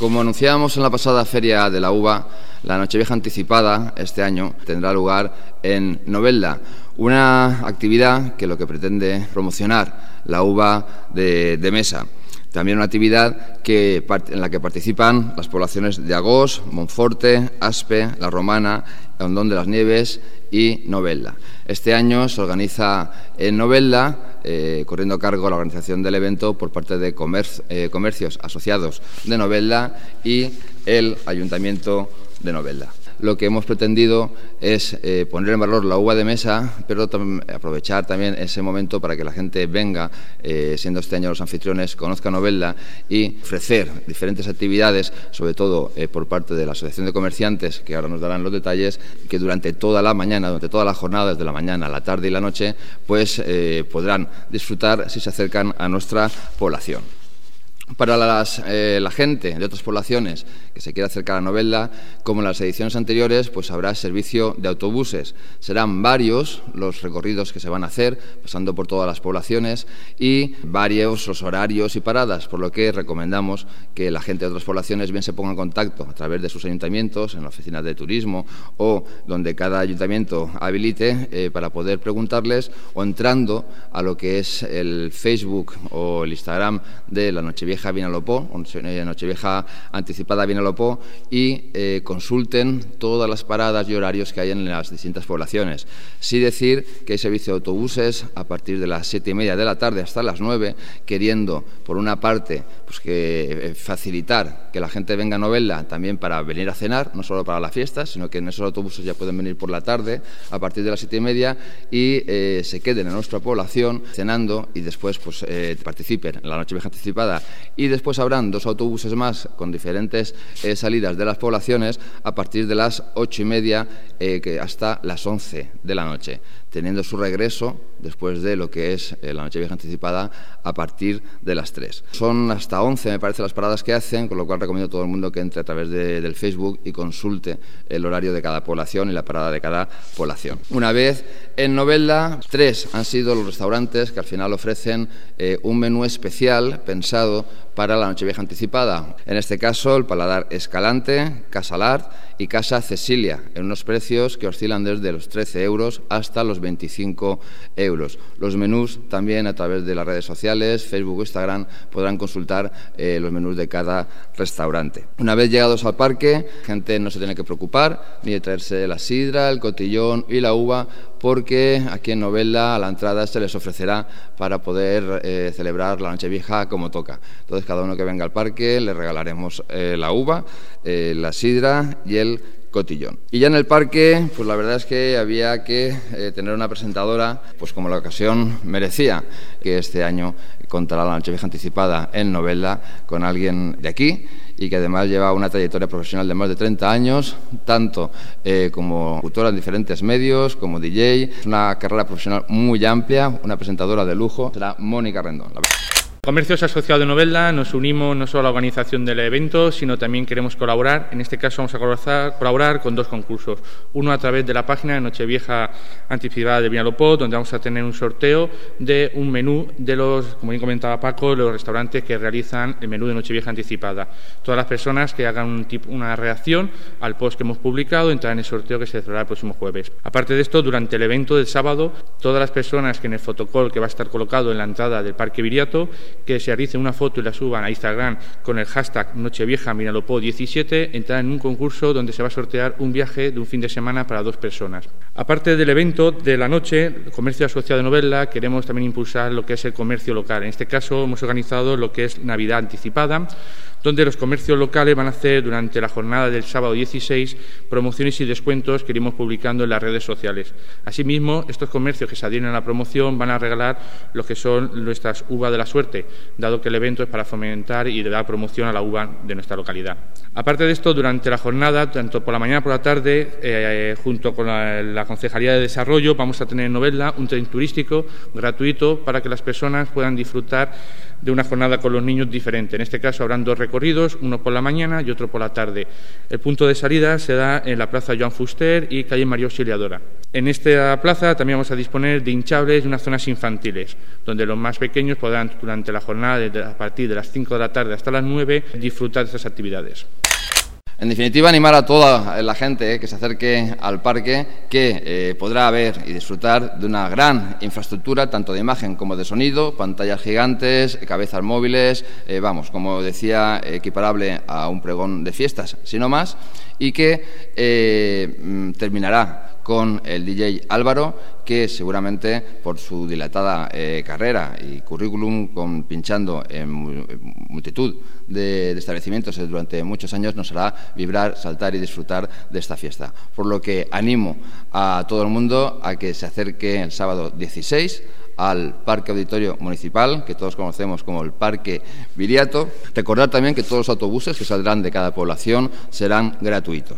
Como anunciábamos en la pasada Feria de la Uva, la Nochevieja anticipada este año tendrá lugar en Novelda, una actividad que lo que pretende promocionar la uva de mesa. También una actividad en la que participan las poblaciones de Agós, Monforte, Aspe, La Romana, Hondón de las Nieves y Novelda. Este año se organiza en Novelda, corriendo a cargo la organización del evento por parte de comercios asociados de Novelda y el Ayuntamiento de Novelda. Lo que hemos pretendido es poner en valor la uva de mesa, pero aprovechar también ese momento para que la gente venga, siendo este año los anfitriones, conozca Novelda y ofrecer diferentes actividades, sobre todo por parte de la Asociación de Comerciantes, que ahora nos darán los detalles, que durante toda la mañana, durante toda la jornada, desde la mañana, la tarde y la noche, pues podrán disfrutar si se acercan a nuestra población. Para la gente de otras poblaciones que se quiera acercar a Novelda, como en las ediciones anteriores, pues habrá servicio de autobuses. Serán varios los recorridos que se van a hacer, pasando por todas las poblaciones, y varios los horarios y paradas, por lo que recomendamos que la gente de otras poblaciones bien se ponga en contacto a través de sus ayuntamientos, en la oficina de turismo o donde cada ayuntamiento habilite para poder preguntarles, o entrando a lo que es el Facebook o el Instagram de la Nochevieja Vinalopó, Nochevieja anticipada Vinalopó, y consulten todas las paradas y horarios que hay en las distintas poblaciones. Sí decir que hay servicio de autobuses a partir de las 7:30 de la tarde hasta las 9, queriendo, por una parte, pues que facilitar que la gente venga a Novelda también para venir a cenar, no solo para la fiesta, sino que en esos autobuses ya pueden venir por la tarde a partir de las 7:30 y se queden en nuestra población cenando y después pues participen en la Nochevieja anticipada. Y después habrán 2 autobuses más con diferentes salidas de las poblaciones a partir de las 8:30 hasta las 11 de la noche, teniendo su regreso después de lo que es la Nochevieja anticipada a partir de las 3. Son hasta 11, me parece, las paradas que hacen, con lo cual recomiendo a todo el mundo que entre a través del Facebook y consulte el horario de cada población y la parada de cada población. Una vez en Novelda, 3 han sido los restaurantes que al final ofrecen un menú especial pensado para la Nochevieja anticipada. En este caso, el Paladar Escalante, Casa Lart y Casa Cecilia, en unos precios que oscilan desde los 13 euros hasta los 25 euros. Los menús también a través de las redes sociales, Facebook o Instagram, podrán consultar los menús de cada restaurante. Una vez llegados al parque, la gente no se tiene que preocupar ni de traerse la sidra, el cotillón y la uva, porque aquí en Novelda a la entrada se les ofrecerá para poder celebrar la Nochevieja como toca. Entonces, cada uno que venga al parque le regalaremos la uva, la sidra y el cotillón. Y ya en el parque, pues la verdad es que había que tener una presentadora, pues como la ocasión merecía, que este año contará la Nochevieja anticipada en Novelda con alguien de aquí y que además lleva una trayectoria profesional de más de 30 años, tanto como locutora en diferentes medios, como DJ, una carrera profesional muy amplia, una presentadora de lujo, será Mónica Rendón. Comercios Asociados de Novelda nos unimos no solo a la organización del evento, sino también queremos colaborar. En este caso vamos a colaborar con 2 concursos. Uno a través de la página de Nochevieja anticipada de Vinalopó, donde vamos a tener un sorteo de un menú de los, como bien comentaba Paco, los restaurantes que realizan el menú de Nochevieja anticipada. Todas las personas que hagan una reacción al post que hemos publicado entrarán en el sorteo que se celebrará el próximo jueves. Aparte de esto, durante el evento del sábado, todas las personas que en el fotocall que va a estar colocado en la entrada del Parque Viriato, que se realicen una foto y la suban a Instagram con el hashtag Nochevieja Vinalopó 17, entrarán en un concurso donde se va a sortear un viaje de un fin de semana para 2 personas. Aparte del evento de la noche, el Comercio Asociado de Novelda, queremos también impulsar lo que es el comercio local. En este caso hemos organizado lo que es Navidad anticipada, donde los comercios locales van a hacer durante la jornada del sábado 16 promociones y descuentos que iremos publicando en las redes sociales. Asimismo, estos comercios que se adhieren a la promoción van a regalar lo que son nuestras uvas de la suerte, dado que el evento es para fomentar y dar promoción a la uva de nuestra localidad. Aparte de esto, durante la jornada, tanto por la mañana como por la tarde, junto con la Concejalía de Desarrollo, vamos a tener en Novelda un tren turístico gratuito para que las personas puedan disfrutar de una jornada con los niños diferente. En este caso habrán 2 recorridos, uno por la mañana y otro por la tarde. El punto de salida será en la Plaza Joan Fuster y calle María Auxiliadora. En esta plaza también vamos a disponer de hinchables y unas zonas infantiles, donde los más pequeños podrán durante la jornada, a partir de las 5 de la tarde hasta las 9, disfrutar de estas actividades. En definitiva, animar a toda la gente que se acerque al parque, que podrá ver y disfrutar de una gran infraestructura, tanto de imagen como de sonido, pantallas gigantes, cabezas móviles, como decía, equiparable a un pregón de fiestas, sino más, y que terminará con el DJ Álvaro, que seguramente por su dilatada carrera y currículum pinchando en multitud de establecimientos durante muchos años, nos hará vibrar, saltar y disfrutar de esta fiesta. Por lo que animo a todo el mundo a que se acerque el sábado 16 al Parque Auditorio Municipal, que todos conocemos como el Parque Viriato. Recordar también que todos los autobuses que saldrán de cada población serán gratuitos.